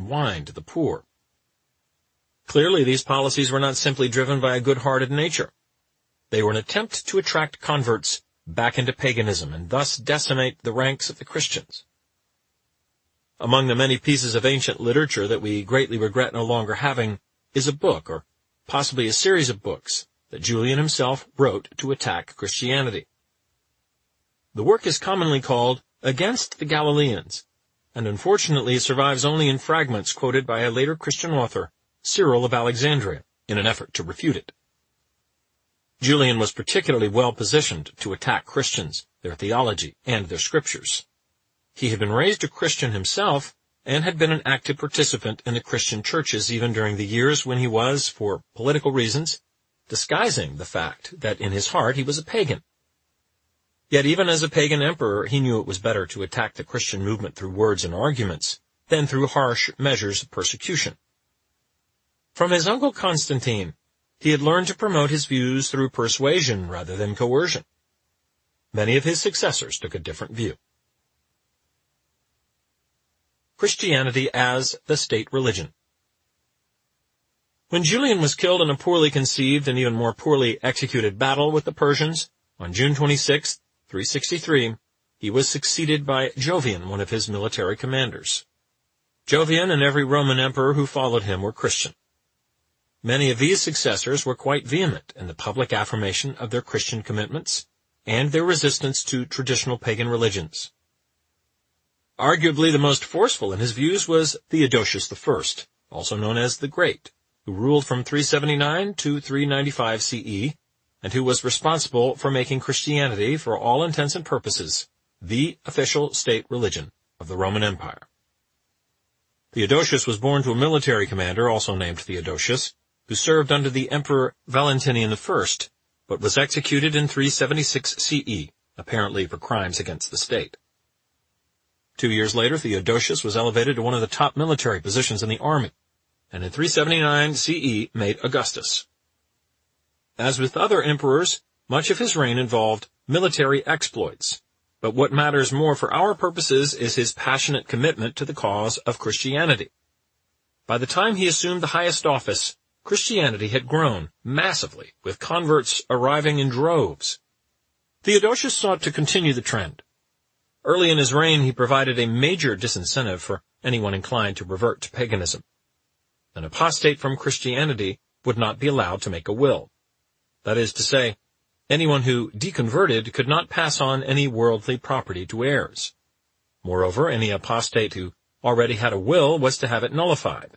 and wine to the poor. Clearly, these policies were not simply driven by a good-hearted nature. They were an attempt to attract converts back into paganism and thus decimate the ranks of the Christians. Among the many pieces of ancient literature that we greatly regret no longer having is a book, or possibly a series of books, that Julian himself wrote to attack Christianity. The work is commonly called Against the Galileans, and unfortunately survives only in fragments quoted by a later Christian author, Cyril of Alexandria, in an effort to refute it. Julian was particularly well positioned to attack Christians, their theology, and their scriptures. He had been raised a Christian himself, and had been an active participant in the Christian churches even during the years when he was, for political reasons, disguising the fact that in his heart he was a pagan. Yet even as a pagan emperor, he knew it was better to attack the Christian movement through words and arguments than through harsh measures of persecution. From his uncle Constantine, he had learned to promote his views through persuasion rather than coercion. Many of his successors took a different view. Christianity as the state religion. When Julian was killed in a poorly conceived and even more poorly executed battle with the Persians on June 26, 363, he was succeeded by Jovian, one of his military commanders. Jovian and every Roman emperor who followed him were Christian. Many of these successors were quite vehement in the public affirmation of their Christian commitments and their resistance to traditional pagan religions. Arguably the most forceful in his views was Theodosius I, also known as the Great, who ruled from 379 to 395 CE, and who was responsible for making Christianity, for all intents and purposes, the official state religion of the Roman Empire. Theodosius was born to a military commander, also named Theodosius, who served under the Emperor Valentinian I, but was executed in 376 CE, apparently for crimes against the state. 2 years later, Theodosius was elevated to one of the top military positions in the army, and in 379 CE made Augustus. As with other emperors, much of his reign involved military exploits, but what matters more for our purposes is his passionate commitment to the cause of Christianity. By the time he assumed the highest office, Christianity had grown massively, with converts arriving in droves. Theodosius sought to continue the trend. Early in his reign, he provided a major disincentive for anyone inclined to revert to paganism. An apostate from Christianity would not be allowed to make a will. That is to say, anyone who deconverted could not pass on any worldly property to heirs. Moreover, any apostate who already had a will was to have it nullified.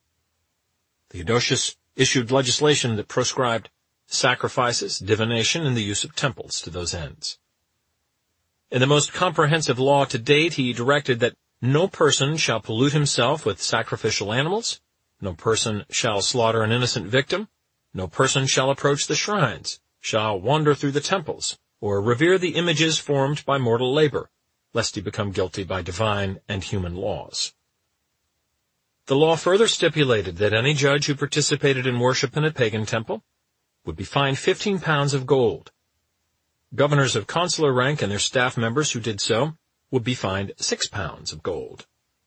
Theodosius issued legislation that proscribed sacrifices, divination, and the use of temples to those ends. In the most comprehensive law to date, he directed that no person shall pollute himself with sacrificial animals, no person shall slaughter an innocent victim, no person shall approach the shrines, shall wander through the temples, or revere the images formed by mortal labor, lest he become guilty by divine and human laws. The law further stipulated that any judge who participated in worship in a pagan temple would be fined 15 pounds of gold. Governors of consular rank and their staff members who did so would be fined 6 pounds of gold.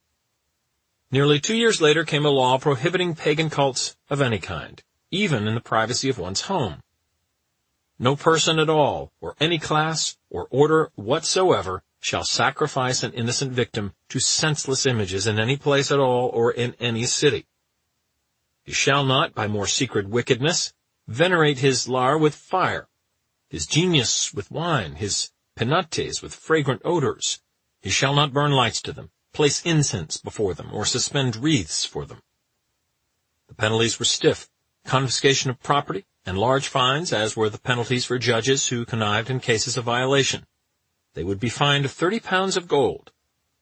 Nearly 2 years later came a law prohibiting pagan cults of any kind, even in the privacy of one's home. No person at all, or any class or order whatsoever, shall sacrifice an innocent victim to senseless images in any place at all or in any city. He shall not, by more secret wickedness, venerate his lar with fire, his genius with wine, his penates with fragrant odors. He shall not burn lights to them, place incense before them, or suspend wreaths for them. The penalties were stiff: confiscation of property, and large fines, as were the penalties for judges who connived in cases of violation. They would be fined 30 pounds of gold.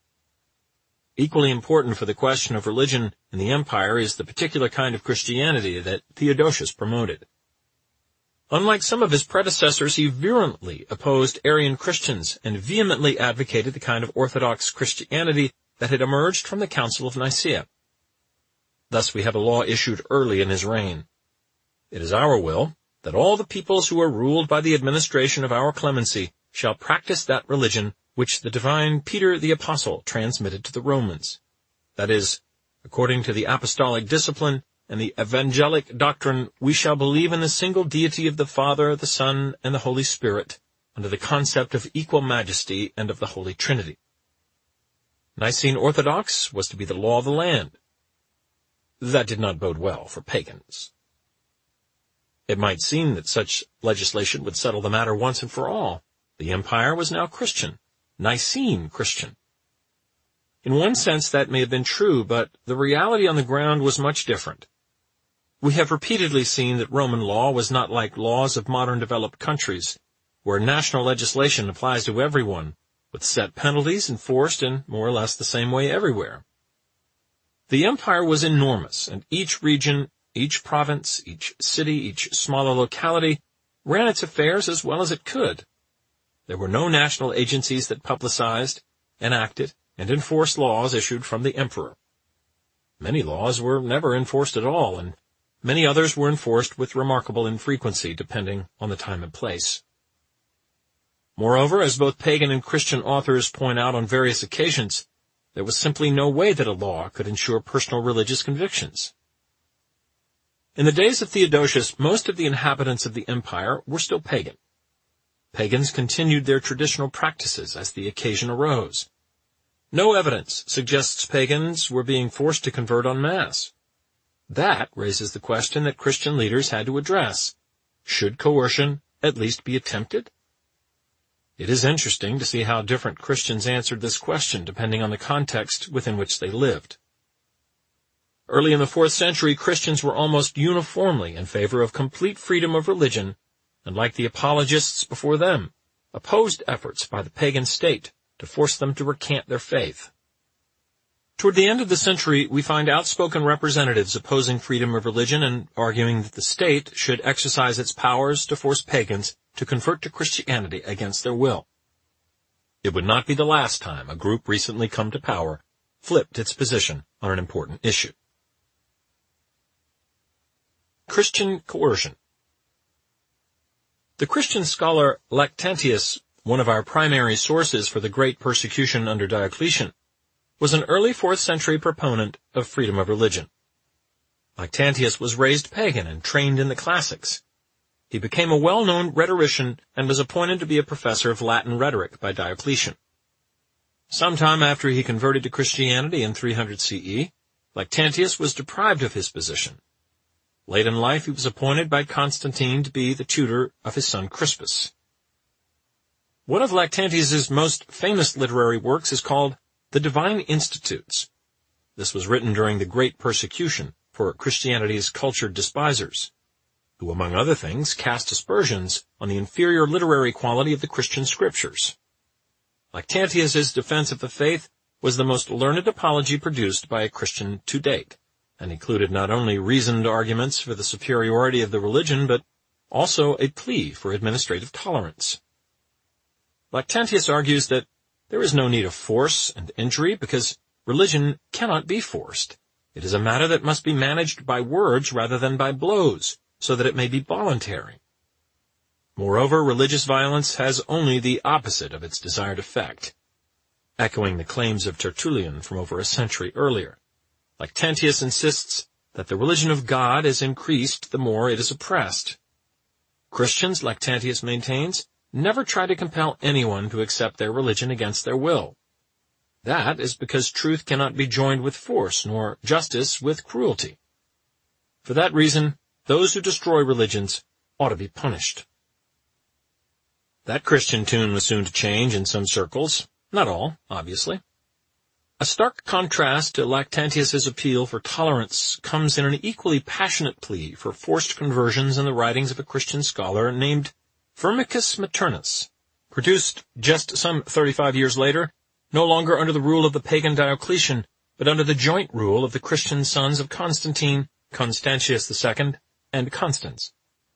Equally important for the question of religion in the empire is the particular kind of Christianity that Theodosius promoted. Unlike some of his predecessors, he virulently opposed Arian Christians and vehemently advocated the kind of Orthodox Christianity that had emerged from the Council of Nicaea. Thus we have a law issued early in his reign. It is our will that all the peoples who are ruled by the administration of our clemency shall practice that religion which the divine Peter the Apostle transmitted to the Romans. That is, According to the apostolic discipline and the evangelic doctrine, we shall believe in the single deity of the Father, the Son, and the Holy Spirit, under the concept of equal majesty and of the Holy Trinity. Nicene Orthodox was to be the law of the land. That did not bode well for pagans. It might seem that such legislation would settle the matter once and for all. The empire was now Christian, Nicene Christian. In one sense that may have been true, but the reality on the ground was much different. We have repeatedly seen that Roman law was not like laws of modern developed countries, where national legislation applies to everyone, with set penalties enforced in more or less the same way everywhere. The empire was enormous, and each region, each province, each city, each smaller locality ran its affairs as well as it could. There were no national agencies that publicized, enacted, and enforced laws issued from the emperor. Many laws were never enforced at all, and many others were enforced with remarkable infrequency, depending on the time and place. Moreover, as both pagan and Christian authors point out on various occasions, there was simply no way that a law could ensure personal religious convictions. In the days of Theodosius, most of the inhabitants of the empire were still pagan. Pagans continued their traditional practices as the occasion arose. No evidence suggests pagans were being forced to convert en masse. That raises the question that Christian leaders had to address. Should coercion at least be attempted? It is interesting to see how different Christians answered this question depending on the context within which they lived. Early in the 4th century, Christians were almost uniformly in favor of complete freedom of religion, and like the apologists before them, opposed efforts by the pagan state to force them to recant their faith. Toward the end of the century, we find outspoken representatives opposing freedom of religion and arguing that the state should exercise its powers to force pagans to convert to Christianity against their will. It would not be the last time a group recently come to power flipped its position on an important issue. Christian coercion. The Christian scholar Lactantius, one of our primary sources for the great persecution under Diocletian, was an early 4th century proponent of freedom of religion. Lactantius was raised pagan and trained in the classics. He became a well-known rhetorician and was appointed to be a professor of Latin rhetoric by Diocletian. Sometime after he converted to Christianity in 300 CE, Lactantius was deprived of his position. Late in life, he was appointed by Constantine to be the tutor of his son Crispus. One of Lactantius's most famous literary works is called The Divine Institutes. This was written during the Great Persecution for Christianity's cultured despisers, who, among other things, cast aspersions on the inferior literary quality of the Christian scriptures. Lactantius's defense of the faith was the most learned apology produced by a Christian to date, and included not only reasoned arguments for the superiority of the religion, but also a plea for administrative tolerance. Lactantius argues that there is no need of force and injury because religion cannot be forced. It is a matter that must be managed by words rather than by blows, so that it may be voluntary. Moreover, religious violence has only the opposite of its desired effect. Echoing the claims of Tertullian from over a century earlier, Lactantius insists that the religion of God is increased the more it is oppressed. Christians, Lactantius maintains, never try to compel anyone to accept their religion against their will. That is because truth cannot be joined with force, nor justice with cruelty. For that reason, those who destroy religions ought to be punished. That Christian tune was soon to change in some circles, not all, obviously. A stark contrast to Lactantius's appeal for tolerance comes in an equally passionate plea for forced conversions in the writings of a Christian scholar named Firmicus Maternus, produced just some 35 years later, no longer under the rule of the pagan Diocletian, but under the joint rule of the Christian sons of Constantine, Constantius II, and Constans.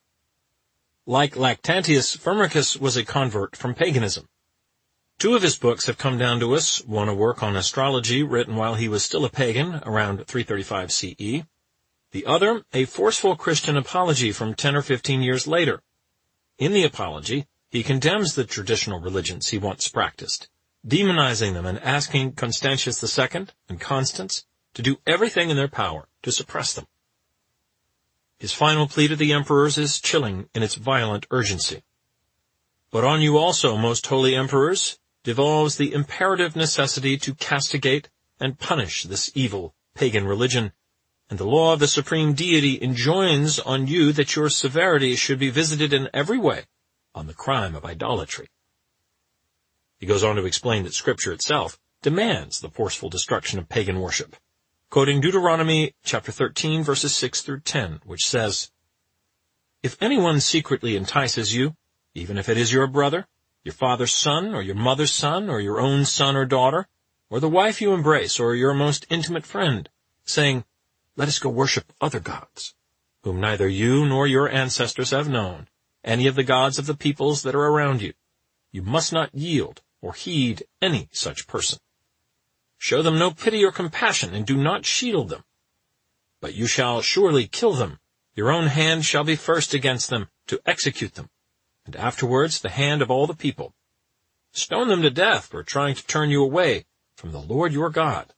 Like Lactantius, Firmicus was a convert from paganism. Two of his books have come down to us, one a work on astrology written while he was still a pagan, around 335 CE, the other a forceful Christian apology from 10 or 15 years later. In the apology, he condemns the traditional religions he once practiced, demonizing them and asking Constantius II and Constans to do everything in their power to suppress them. His final plea to the emperors is chilling in its violent urgency. But on you also, most holy emperors, devolves the imperative necessity to castigate and punish this evil pagan religion, and the law of the supreme deity enjoins on you that your severity should be visited in every way on the crime of idolatry. He goes on to explain that Scripture itself demands the forceful destruction of pagan worship, quoting Deuteronomy chapter 13, verses 6 through 10, which says, "If anyone secretly entices you, even if it is your brother, your father's son, or your mother's son, or your own son or daughter, or the wife you embrace, or your most intimate friend, saying, 'Let us go worship other gods,' whom neither you nor your ancestors have known, any of the gods of the peoples that are around you, you must not yield or heed any such person. Show them no pity or compassion, and do not shield them. But you shall surely kill them. Your own hand shall be first against them to execute them, and afterwards the hand of all the people. Stone them to death for trying to turn you away from the Lord your God."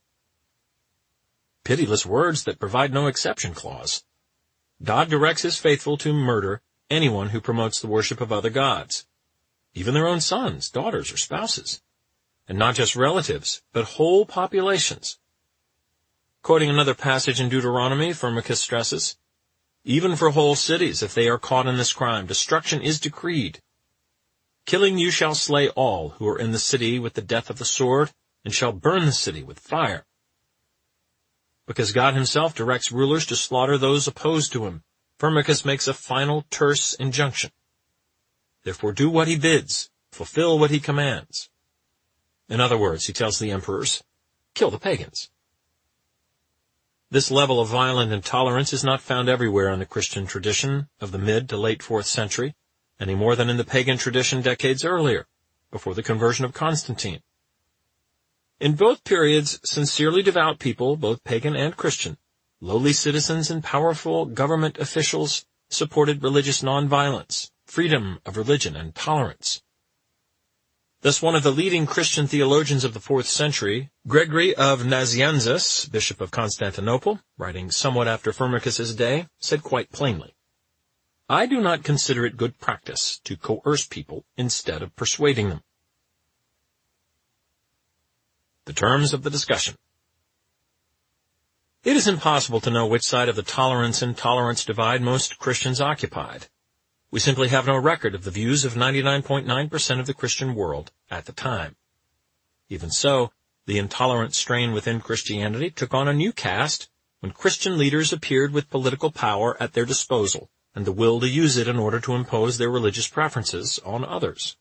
Pitiless words that provide no exception clause. God directs his faithful to murder anyone who promotes the worship of other gods, even their own sons, daughters, or spouses, and not just relatives, but whole populations. Quoting another passage in Deuteronomy, Firmicus stresses, "Even for whole cities, if they are caught in this crime, destruction is decreed. Killing you shall slay all who are in the city with the death of the sword, and shall burn the city with fire." Because God himself directs rulers to slaughter those opposed to him, Firmicus makes a final terse injunction. Therefore do what he bids, fulfill what he commands. In other words, he tells the emperors, kill the pagans. This level of violent intolerance is not found everywhere in the Christian tradition of the mid to late 4th century, any more than in the pagan tradition decades earlier, before the conversion of Constantine. In both periods, sincerely devout people, both pagan and Christian, lowly citizens and powerful government officials, supported religious nonviolence, freedom of religion, and tolerance. Thus one of the leading Christian theologians of the 4th century, Gregory of Nazianzus, Bishop of Constantinople, writing somewhat after Firmicus's day, said quite plainly, "I do not consider it good practice to coerce people instead of persuading them." The terms of the discussion. It is impossible to know which side of the tolerance-intolerance divide most Christians occupied. We simply have no record of the views of 99.9% of the Christian world at the time. Even so, the intolerant strain within Christianity took on a new cast when Christian leaders appeared with political power at their disposal and the will to use it in order to impose their religious preferences on others.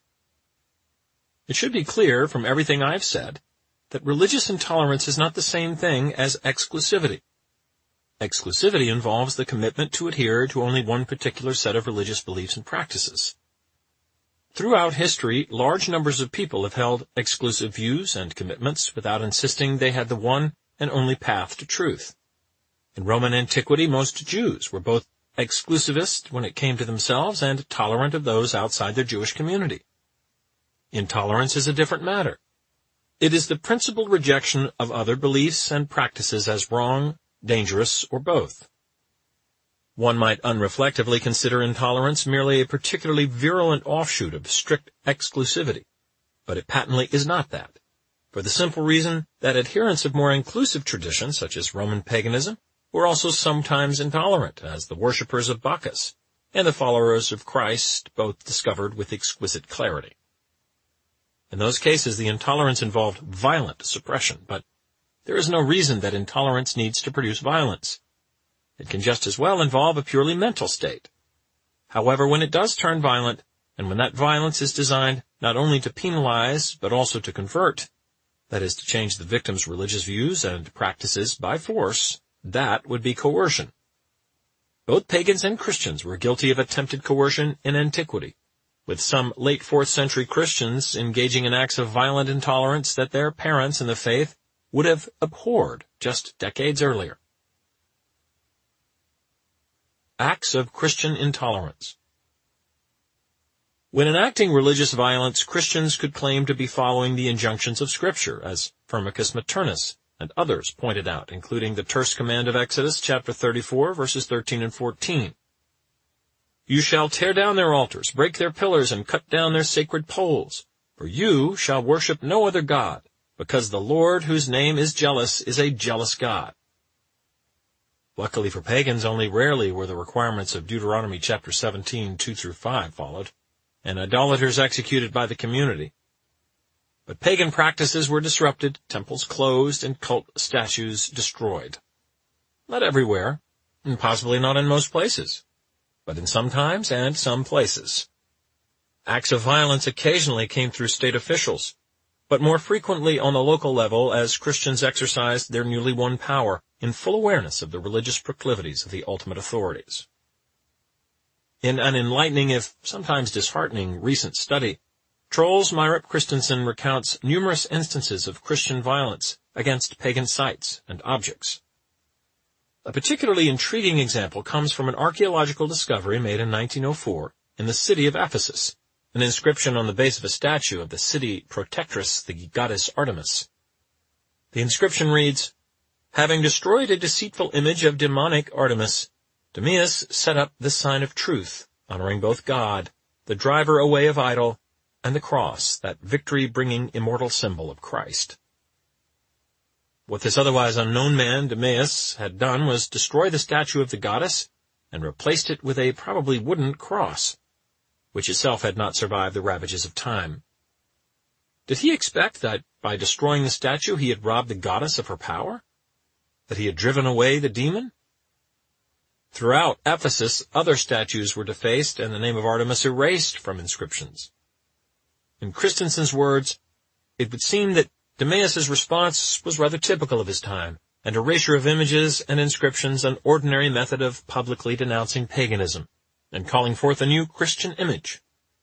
It should be clear from everything I've said that religious intolerance is not the same thing as exclusivity. Exclusivity involves the commitment to adhere to only one particular set of religious beliefs and practices. Throughout history, large numbers of people have held exclusive views and commitments without insisting they had the one and only path to truth. In Roman antiquity, most Jews were both exclusivist when it came to themselves and tolerant of those outside their Jewish community. Intolerance is a different matter. It is the principal rejection of other beliefs and practices as wrong, dangerous, or both. One might unreflectively consider intolerance merely a particularly virulent offshoot of strict exclusivity, but it patently is not that, for the simple reason that adherents of more inclusive traditions, such as Roman paganism, were also sometimes intolerant, as the worshippers of Bacchus and the followers of Christ both discovered with exquisite clarity. In those cases, the intolerance involved violent suppression, but there is no reason that intolerance needs to produce violence. It can just as well involve a purely mental state. However, when it does turn violent, and when that violence is designed not only to penalize, but also to convert, that is, to change the victim's religious views and practices by force, that would be coercion. Both pagans and Christians were guilty of attempted coercion in antiquity, with some late 4th century Christians engaging in acts of violent intolerance that their parents in the faith would have abhorred just decades earlier. Acts of Christian intolerance. When enacting religious violence, Christians could claim to be following the injunctions of Scripture, as Firmicus Maternus and others pointed out, including the terse command of Exodus chapter 34, verses 13 and 14. You shall tear down their altars, break their pillars, and cut down their sacred poles. For you shall worship no other God, because the Lord, whose name is jealous, is a jealous God. Luckily for pagans, only rarely were the requirements of Deuteronomy chapter 17, 2 through 5 followed, and idolaters executed by the community. But pagan practices were disrupted, temples closed, and cult statues destroyed. Not everywhere, and possibly not in most places, but in some times and some places. Acts of violence occasionally came through state officials, but more frequently on the local level as Christians exercised their newly won power in full awareness of the religious proclivities of the ultimate authorities. In an enlightening, if sometimes disheartening, recent study, Troels Myrup Christensen recounts numerous instances of Christian violence against pagan sites and objects. A particularly intriguing example comes from an archaeological discovery made in 1904 in the city of Ephesus, an inscription on the base of a statue of the city protectress, the goddess Artemis. The inscription reads, Having destroyed a deceitful image of demonic Artemis, Demeas set up the sign of truth, honoring both God, the driver away of idol, and the cross, that victory-bringing immortal symbol of Christ. What this otherwise unknown man, Demeas, had done was destroy the statue of the goddess and replaced it with a probably wooden cross, which itself had not survived the ravages of time. Did he expect that by destroying the statue he had robbed the goddess of her power? That he had driven away the demon? Throughout Ephesus, other statues were defaced and the name of Artemis erased from inscriptions. In Christensen's words, it would seem that Demeas's response was rather typical of his time, and erasure of images and inscriptions an ordinary method of publicly denouncing paganism and calling forth a new Christian image.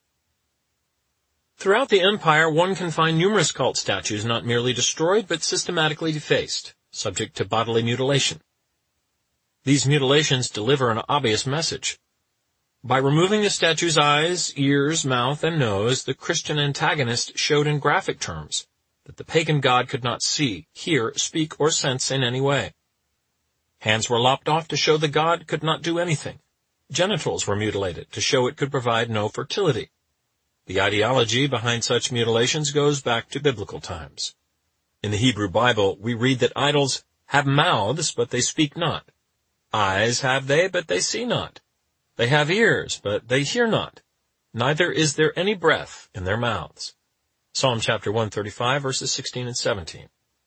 Throughout the empire, one can find numerous cult statues not merely destroyed but systematically defaced, subject to bodily mutilation. These mutilations deliver an obvious message. By removing the statue's eyes, ears, mouth, and nose, the Christian antagonist showed in graphic terms that the pagan god could not see, hear, speak, or sense in any way. Hands were lopped off to show the god could not do anything. Genitals were mutilated to show it could provide no fertility. The ideology behind such mutilations goes back to biblical times. In the Hebrew Bible, we read that idols have mouths, but they speak not. Eyes have they, but they see not. They have ears, but they hear not. Neither is there any breath in their mouths. Psalm chapter 135, verses 16 and 17.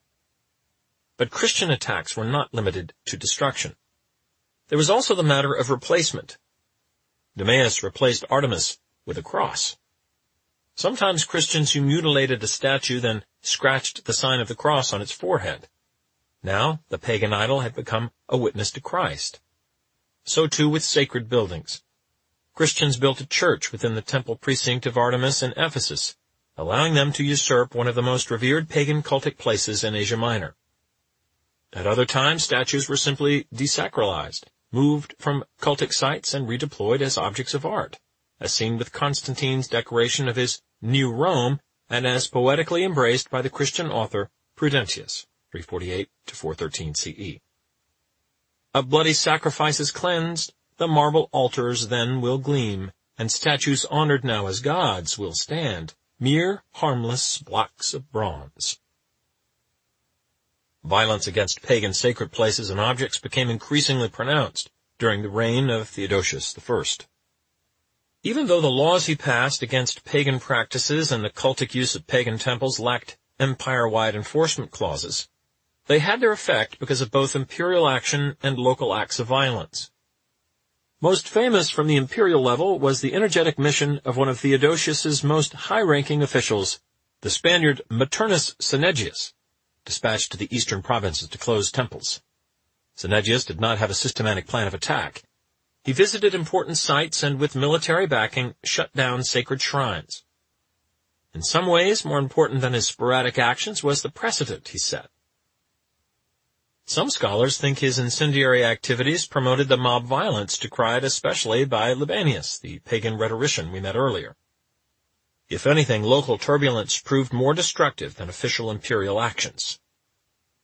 But Christian attacks were not limited to destruction. There was also the matter of replacement. Demeas replaced Artemis with a cross. Sometimes Christians who mutilated a statue then scratched the sign of the cross on its forehead. Now the pagan idol had become a witness to Christ. So too with sacred buildings. Christians built a church within the temple precinct of Artemis in Ephesus, allowing them to usurp one of the most revered pagan cultic places in Asia Minor. At other times, statues were simply desacralized, moved from cultic sites and redeployed as objects of art, as seen with Constantine's decoration of his New Rome and as poetically embraced by the Christian author Prudentius, 348 to 413 CE. Of bloody sacrifices cleansed, the marble altars then will gleam, and statues honored now as gods will stand, mere harmless blocks of bronze. Violence against pagan sacred places and objects became increasingly pronounced during the reign of Theodosius I. Even though the laws he passed against pagan practices and the cultic use of pagan temples lacked empire-wide enforcement clauses, they had their effect because of both imperial action and local acts of violence. Most famous from the imperial level was the energetic mission of one of Theodosius's most high-ranking officials, the Spaniard Maternus Cynegius, dispatched to the eastern provinces to close temples. Cynegius did not have a systematic plan of attack. He visited important sites and, with military backing, shut down sacred shrines. In some ways, more important than his sporadic actions was the precedent he set. Some scholars think his incendiary activities promoted the mob violence decried especially by Libanius, the pagan rhetorician we met earlier. If anything, local turbulence proved more destructive than official imperial actions.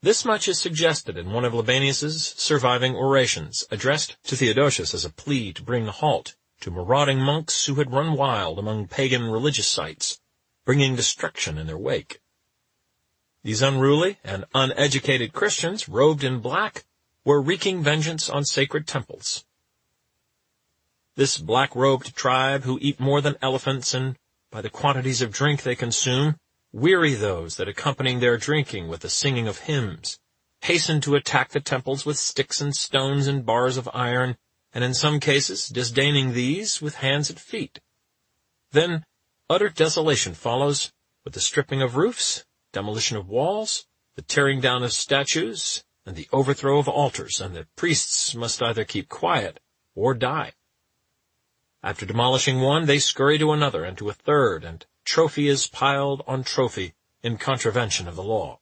This much is suggested in one of Libanius's surviving orations, addressed to Theodosius as a plea to bring a halt to marauding monks who had run wild among pagan religious sites, bringing destruction in their wake. These unruly and uneducated Christians, robed in black, were wreaking vengeance on sacred temples. This black-robed tribe, who eat more than elephants, and by the quantities of drink they consume, weary those that, accompanying their drinking with the singing of hymns, hasten to attack the temples with sticks and stones and bars of iron, and in some cases disdaining these, with hands and feet. Then utter desolation follows, with the stripping of roofs, demolition of walls, the tearing down of statues, and the overthrow of altars, and the priests must either keep quiet or die. After demolishing one, they scurry to another and to a third, and trophy is piled on trophy in contravention of the law.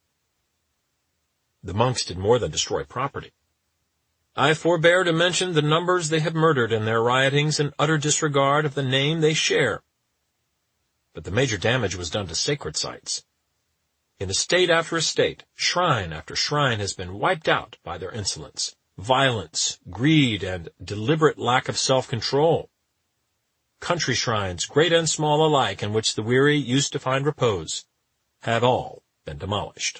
The monks did more than destroy property. I forbear to mention the numbers they have murdered in their riotings in utter disregard of the name they share. But the major damage was done to sacred sites. In estate after estate, shrine after shrine has been wiped out by their insolence, violence, greed, and deliberate lack of self-control. Country shrines, great and small alike, in which the weary used to find repose, have all been demolished.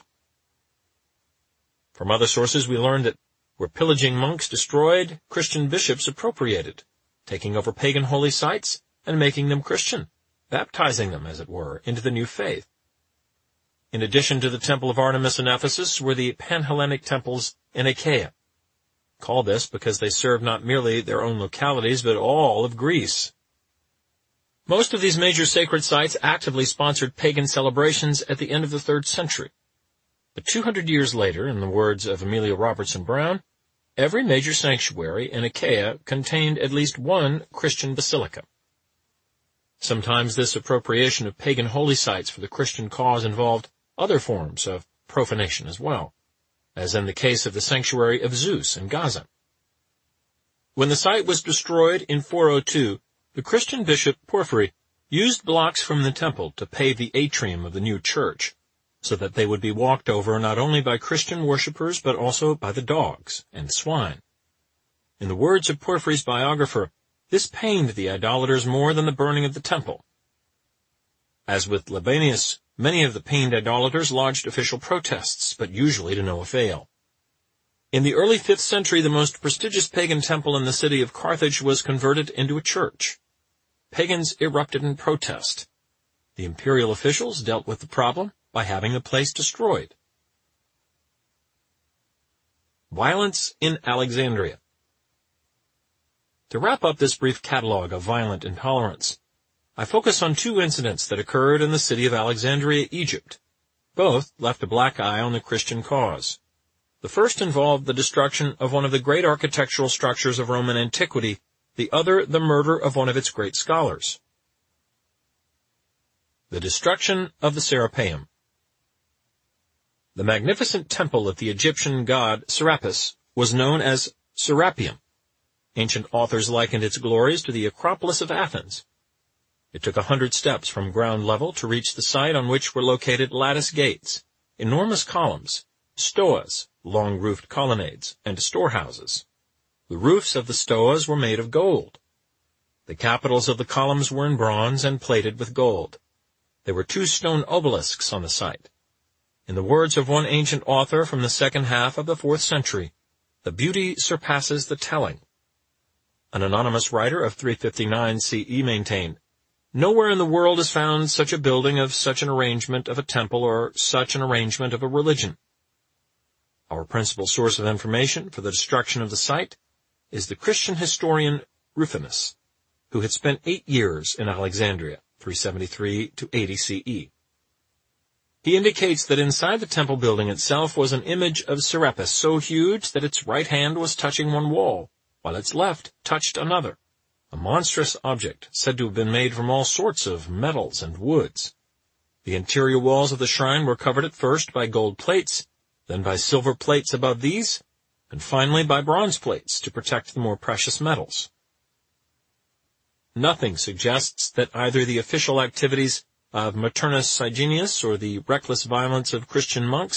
From other sources we learn that where pillaging monks destroyed, Christian bishops appropriated, taking over pagan holy sites and making them Christian, baptizing them, as it were, into the new faith. In addition to the temple of Artemis in Ephesus were the Panhellenic temples in Achaia, called this because they served not merely their own localities, but all of Greece. Most of these major sacred sites actively sponsored pagan celebrations at the end of the 3rd century. But 200 years later, in the words of Amelia Robertson Brown, every major sanctuary in Achaia contained at least one Christian basilica. Sometimes this appropriation of pagan holy sites for the Christian cause involved other forms of profanation as well, as in the case of the sanctuary of Zeus in Gaza. When the site was destroyed in 402, the Christian bishop Porphyry used blocks from the temple to pave the atrium of the new church, so that they would be walked over not only by Christian worshippers but also by the dogs and swine. In the words of Porphyry's biographer, this pained the idolaters more than the burning of the temple. As with Libanius, many of the pained idolaters lodged official protests, but usually to no avail. In the early 5th century, the most prestigious pagan temple in the city of Carthage was converted into a church. Pagans erupted in protest. The imperial officials dealt with the problem by having the place destroyed. Violence in Alexandria. To wrap up this brief catalog of violent intolerance, I focus on 2 incidents that occurred in the city of Alexandria, Egypt. Both left a black eye on the Christian cause. The first involved the destruction of one of the great architectural structures of Roman antiquity, the other the murder of one of its great scholars. The destruction of the Serapeum. The magnificent temple of the Egyptian god Serapis was known as Serapeum. Ancient authors likened its glories to the Acropolis of Athens. It took 100 steps from ground level to reach the site on which were located lattice gates, enormous columns, stoas, long-roofed colonnades, and storehouses. The roofs of the stoas were made of gold. The capitals of the columns were in bronze and plated with gold. There were 2 stone obelisks on the site. In the words of one ancient author from the second half of the 4th century, the beauty surpasses the telling. An anonymous writer of 359 CE maintained, "Nowhere in the world is found such a building of such an arrangement of a temple or such an arrangement of a religion." Our principal source of information for the destruction of the site is the Christian historian Rufinus, who had spent 8 years in Alexandria, 373 to 80 CE. He indicates that inside the temple building itself was an image of Serapis so huge that its right hand was touching one wall, while its left touched another, a monstrous object said to have been made from all sorts of metals and woods. The interior walls of the shrine were covered at first by gold plates, then by silver plates above these, and finally by bronze plates to protect the more precious metals. Nothing suggests that either the official activities of Maternus Sigenius or the reckless violence of Christian monks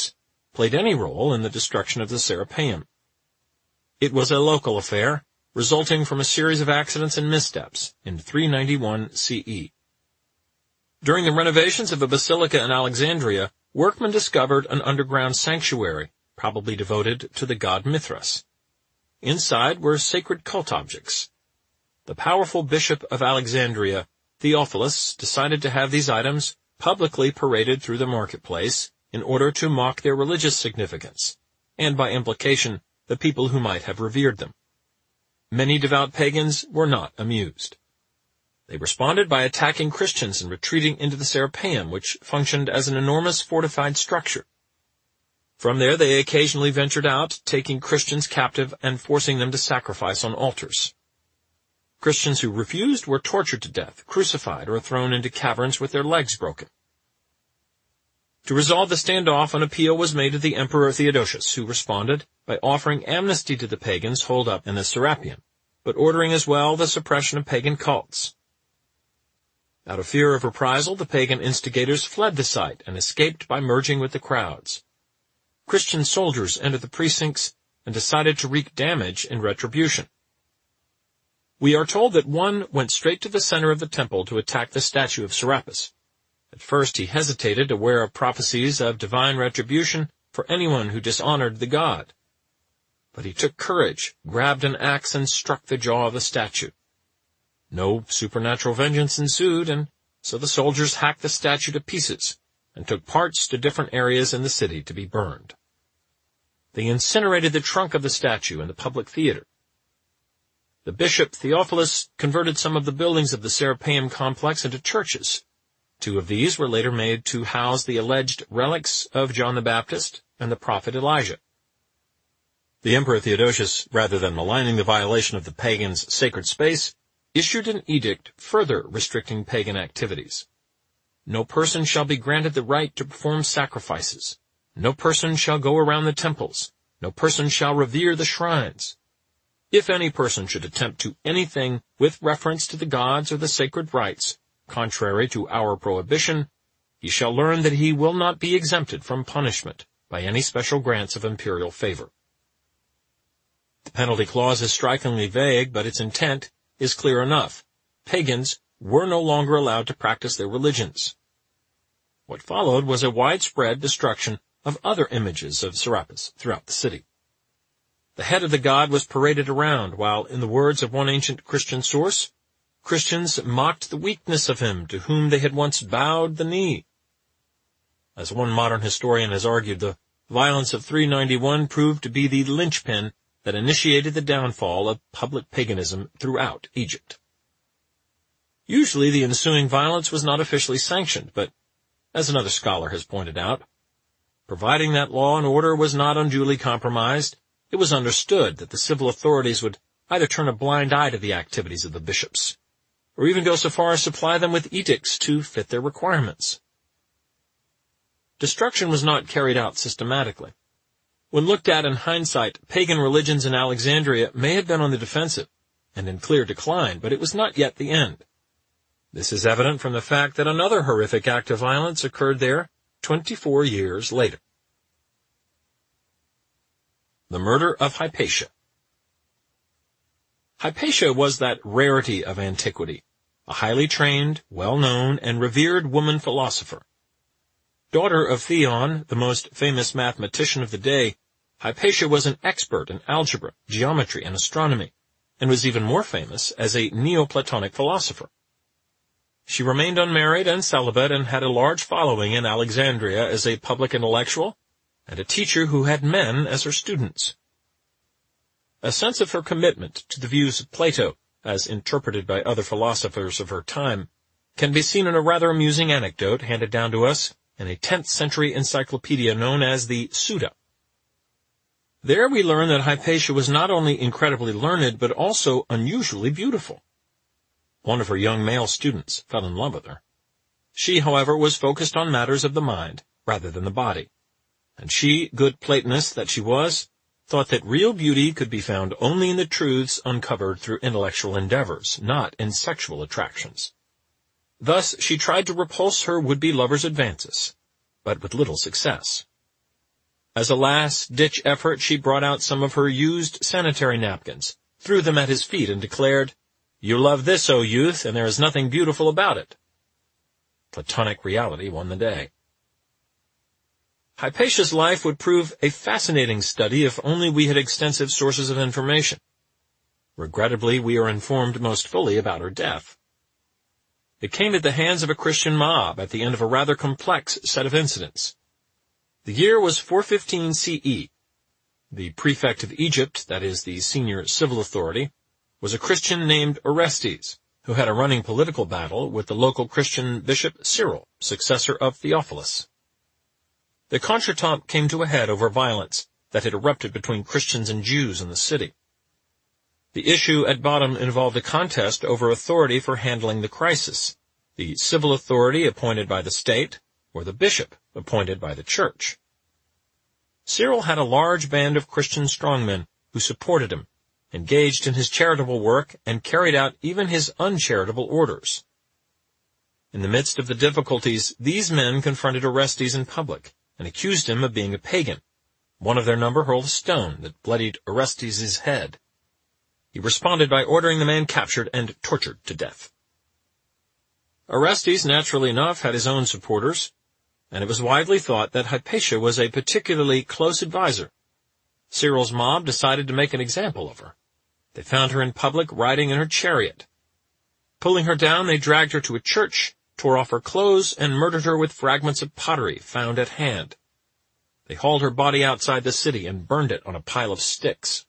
played any role in the destruction of the Serapeum. It was a local affair, resulting from a series of accidents and missteps in 391 CE. During the renovations of a basilica in Alexandria, workmen discovered an underground sanctuary, probably devoted to the god Mithras. Inside were sacred cult objects. The powerful bishop of Alexandria, Theophilus, decided to have these items publicly paraded through the marketplace in order to mock their religious significance, and by implication, the people who might have revered them. Many devout pagans were not amused. They responded by attacking Christians and retreating into the Serapeum, which functioned as an enormous fortified structure. From there they occasionally ventured out, taking Christians captive and forcing them to sacrifice on altars. Christians who refused were tortured to death, crucified, or thrown into caverns with their legs broken. To resolve the standoff, an appeal was made to the Emperor Theodosius, who responded by offering amnesty to the pagans holed up in the Serapeum, but ordering as well the suppression of pagan cults. Out of fear of reprisal, the pagan instigators fled the site and escaped by merging with the crowds. Christian soldiers entered the precincts and decided to wreak damage in retribution. We are told that one went straight to the center of the temple to attack the statue of Serapis. At first he hesitated, aware of prophecies of divine retribution for anyone who dishonored the god. But he took courage, grabbed an axe, and struck the jaw of the statue. No supernatural vengeance ensued, and so the soldiers hacked the statue to pieces and took parts to different areas in the city to be burned. They incinerated the trunk of the statue in the public theater. The bishop Theophilus converted some of the buildings of the Serapeum complex into churches. 2 of these were later made to house the alleged relics of John the Baptist and the prophet Elijah. The Emperor Theodosius, rather than maligning the violation of the pagans' sacred space, issued an edict further restricting pagan activities. No person shall be granted the right to perform sacrifices. No person shall go around the temples. No person shall revere the shrines. If any person should attempt to anything with reference to the gods or the sacred rites, contrary to our prohibition, he shall learn that he will not be exempted from punishment by any special grants of imperial favor. The penalty clause is strikingly vague, but its intent is clear enough. Pagans were no longer allowed to practice their religions. What followed was a widespread destruction of other images of Serapis throughout the city. The head of the god was paraded around, while, in the words of one ancient Christian source, Christians mocked the weakness of him to whom they had once bowed the knee. As one modern historian has argued, the violence of 391 proved to be the linchpin that initiated the downfall of public paganism throughout Egypt. Usually the ensuing violence was not officially sanctioned, but, as another scholar has pointed out, providing that law and order was not unduly compromised, it was understood that the civil authorities would either turn a blind eye to the activities of the bishops, or even go so far as supply them with edicts to fit their requirements. Destruction was not carried out systematically. When looked at in hindsight, pagan religions in Alexandria may have been on the defensive and in clear decline, but it was not yet the end. This is evident from the fact that another horrific act of violence occurred there 24 years later. The murder of Hypatia. Hypatia was that rarity of antiquity, a highly trained, well-known, and revered woman philosopher. Daughter of Theon, the most famous mathematician of the day, Hypatia was an expert in algebra, geometry, and astronomy, and was even more famous as a Neoplatonic philosopher. She remained unmarried and celibate and had a large following in Alexandria as a public intellectual and a teacher who had men as her students. A sense of her commitment to the views of Plato, as interpreted by other philosophers of her time, can be seen in a rather amusing anecdote handed down to us in a 10th-century encyclopedia known as the Suda. There we learn that Hypatia was not only incredibly learned, but also unusually beautiful. One of her young male students fell in love with her. She, however, was focused on matters of the mind rather than the body, and she, good Platonist that she was, thought that real beauty could be found only in the truths uncovered through intellectual endeavors, not in sexual attractions. Thus she tried to repulse her would-be lover's advances, but with little success. As a last-ditch effort, she brought out some of her used sanitary napkins, threw them at his feet, and declared, "You love this, O youth, and there is nothing beautiful about it." Platonic reality won the day. Hypatia's life would prove a fascinating study if only we had extensive sources of information. Regrettably, we are informed most fully about her death. It came at the hands of a Christian mob at the end of a rather complex set of incidents. The year was 415 CE. The prefect of Egypt, that is, the senior civil authority, was a Christian named Orestes, who had a running political battle with the local Christian bishop Cyril, successor of Theophilus. The contretemps came to a head over violence that had erupted between Christians and Jews in the city. The issue at bottom involved a contest over authority for handling the crisis, the civil authority appointed by the state, or the bishop appointed by the church. Cyril had a large band of Christian strongmen who supported him, engaged in his charitable work, and carried out even his uncharitable orders. In the midst of the difficulties, these men confronted Orestes in public and accused him of being a pagan. One of their number hurled a stone that bloodied Orestes' head. He responded by ordering the man captured and tortured to death. Orestes, naturally enough, had his own supporters, and it was widely thought that Hypatia was a particularly close adviser. Cyril's mob decided to make an example of her. They found her in public riding in her chariot. Pulling her down, they dragged her to a church, tore off her clothes, and murdered her with fragments of pottery found at hand. They hauled her body outside the city and burned it on a pile of sticks.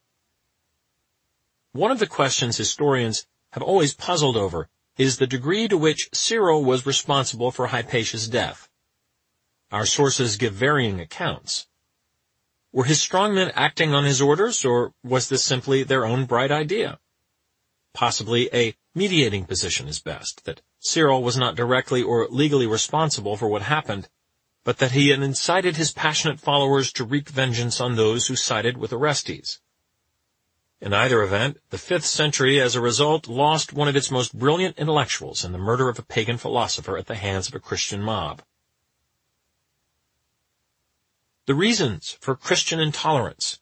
One of the questions historians have always puzzled over is the degree to which Cyril was responsible for Hypatia's death. Our sources give varying accounts. Were his strongmen acting on his orders, or was this simply their own bright idea? Possibly a mediating position is best, that Cyril was not directly or legally responsible for what happened, but that he had incited his passionate followers to wreak vengeance on those who sided with Orestes. In either event, the 5th century, as a result, lost one of its most brilliant intellectuals in the murder of a pagan philosopher at the hands of a Christian mob. The reasons for Christian intolerance.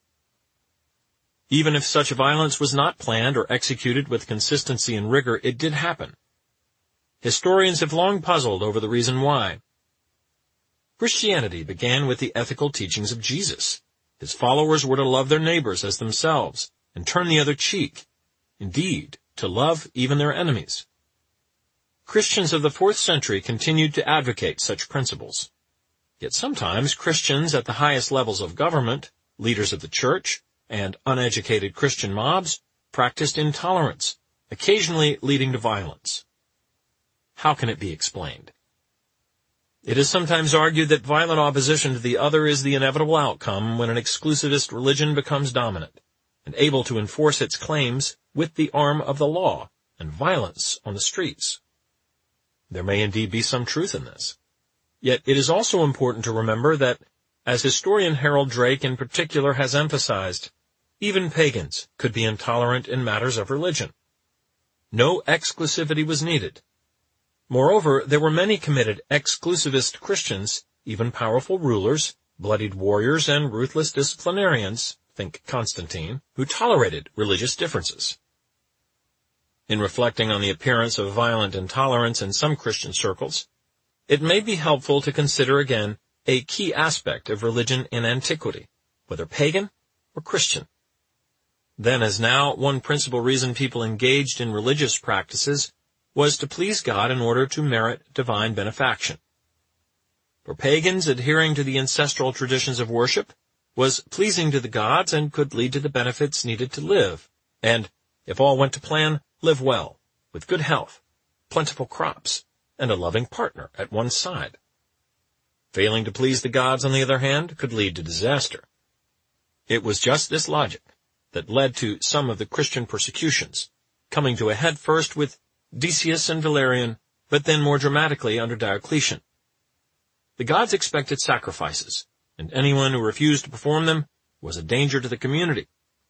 Even if such violence was not planned or executed with consistency and rigor, it did happen. Historians have long puzzled over the reason why. Christianity began with the ethical teachings of Jesus. His followers were to love their neighbors as themselves and turn the other cheek, indeed, to love even their enemies. Christians of the 4th century continued to advocate such principles. Yet sometimes Christians at the highest levels of government, leaders of the church, and uneducated Christian mobs practiced intolerance, occasionally leading to violence. How can it be explained? It is sometimes argued that violent opposition to the other is the inevitable outcome when an exclusivist religion becomes dominant and able to enforce its claims with the arm of the law and violence on the streets. There may indeed be some truth in this. Yet it is also important to remember that, as historian Harold Drake in particular has emphasized, even pagans could be intolerant in matters of religion. No exclusivity was needed. Moreover, there were many committed exclusivist Christians, even powerful rulers, bloodied warriors, and ruthless disciplinarians, think Constantine, who tolerated religious differences. In reflecting on the appearance of violent intolerance in some Christian circles, it may be helpful to consider again a key aspect of religion in antiquity, whether pagan or Christian. Then as now, one principal reason people engaged in religious practices was to please God in order to merit divine benefaction. For pagans, adhering to the ancestral traditions of worship was pleasing to the gods and could lead to the benefits needed to live, and, if all went to plan, live well, with good health, plentiful crops, and a loving partner at one's side. Failing to please the gods, on the other hand, could lead to disaster. It was just this logic that led to some of the Christian persecutions, coming to a head first with Decius and Valerian, but then more dramatically under Diocletian. The gods expected sacrifices, and anyone who refused to perform them was a danger to the community.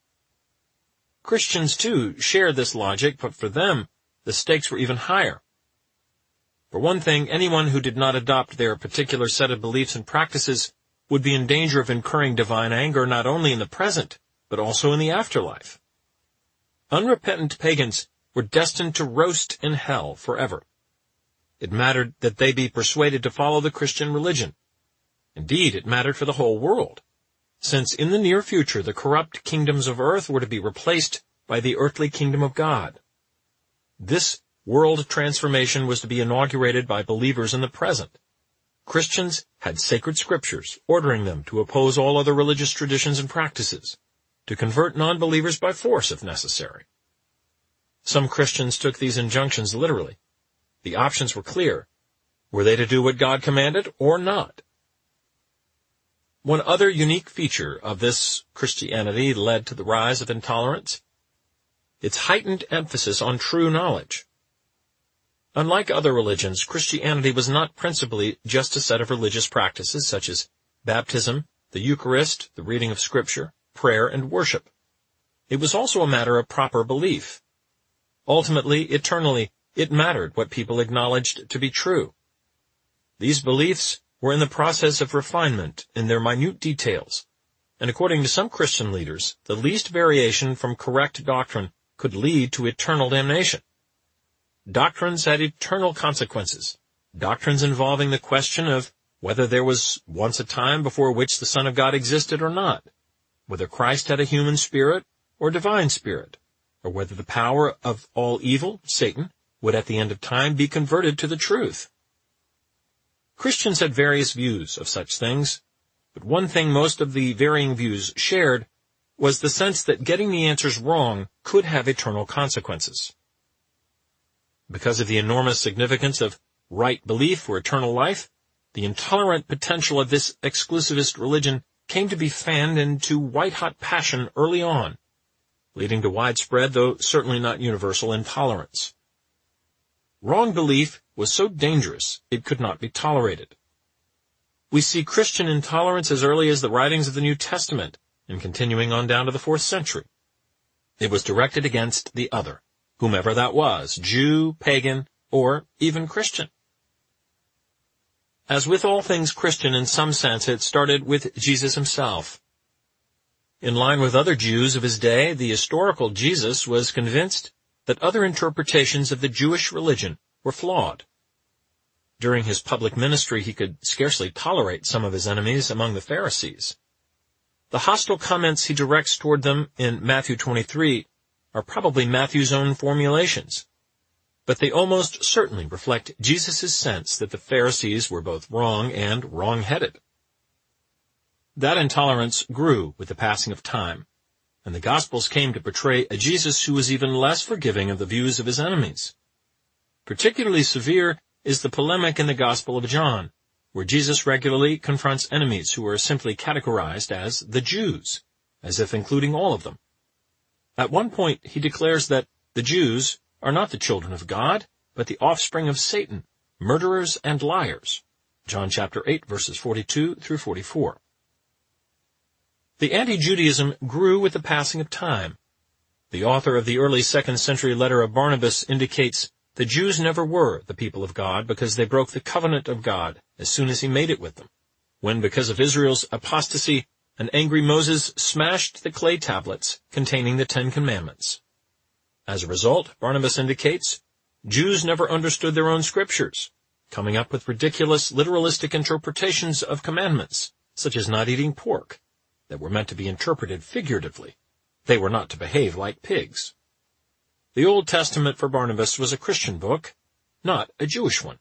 Christians, too, shared this logic, but for them, the stakes were even higher. For one thing, anyone who did not adopt their particular set of beliefs and practices would be in danger of incurring divine anger not only in the present, but also in the afterlife. Unrepentant pagans were destined to roast in hell forever. It mattered that they be persuaded to follow the Christian religion. Indeed, it mattered for the whole world, since in the near future the corrupt kingdoms of earth were to be replaced by the earthly kingdom of God. This world transformation was to be inaugurated by believers in the present. Christians had sacred scriptures ordering them to oppose all other religious traditions and practices, to convert non-believers by force if necessary. Some Christians took these injunctions literally. The options were clear. Were they to do what God commanded or not? One other unique feature of this Christianity led to the rise of intolerance: its heightened emphasis on true knowledge. Unlike other religions, Christianity was not principally just a set of religious practices such as baptism, the Eucharist, the reading of Scripture, prayer, and worship. It was also a matter of proper belief. Ultimately, eternally, it mattered what people acknowledged to be true. These beliefs were in the process of refinement in their minute details, and according to some Christian leaders, the least variation from correct doctrine could lead to eternal damnation. Doctrines had eternal consequences, doctrines involving the question of whether there was once a time before which the Son of God existed or not, whether Christ had a human spirit or divine spirit, or whether the power of all evil, Satan, would at the end of time be converted to the truth. Christians had various views of such things, but one thing most of the varying views shared was the sense that getting the answers wrong could have eternal consequences. Because of the enormous significance of right belief for eternal life, the intolerant potential of this exclusivist religion came to be fanned into white-hot passion early on, leading to widespread, though certainly not universal, intolerance. Wrong belief was so dangerous it could not be tolerated. We see Christian intolerance as early as the writings of the New Testament, and continuing on down to the 4th century. It was directed against the other, whomever that was, Jew, pagan, or even Christian. As with all things Christian, in some sense, it started with Jesus himself. In line with other Jews of his day, the historical Jesus was convinced that other interpretations of the Jewish religion were flawed. During his public ministry, he could scarcely tolerate some of his enemies among the Pharisees. The hostile comments he directs toward them in Matthew 23 are probably Matthew's own formulations, but they almost certainly reflect Jesus' sense that the Pharisees were both wrong and wrong-headed. That intolerance grew with the passing of time, and the Gospels came to portray a Jesus who was even less forgiving of the views of his enemies. Particularly severe is the polemic in the Gospel of John, where Jesus regularly confronts enemies who are simply categorized as the Jews, as if including all of them. At one point, he declares that the Jews are not the children of God, but the offspring of Satan, murderers and liars. John chapter 8, verses 42 through 44. The anti-Judaism grew with the passing of time. The author of the early 2nd century letter of Barnabas indicates the Jews never were the people of God because they broke the covenant of God as soon as he made it with them, when because of Israel's apostasy, an angry Moses smashed the clay tablets containing the 10 Commandments. As a result, Barnabas indicates, Jews never understood their own scriptures, coming up with ridiculous literalistic interpretations of commandments, such as not eating pork, that were meant to be interpreted figuratively. They were not to behave like pigs. The Old Testament for Barnabas was a Christian book, not a Jewish one.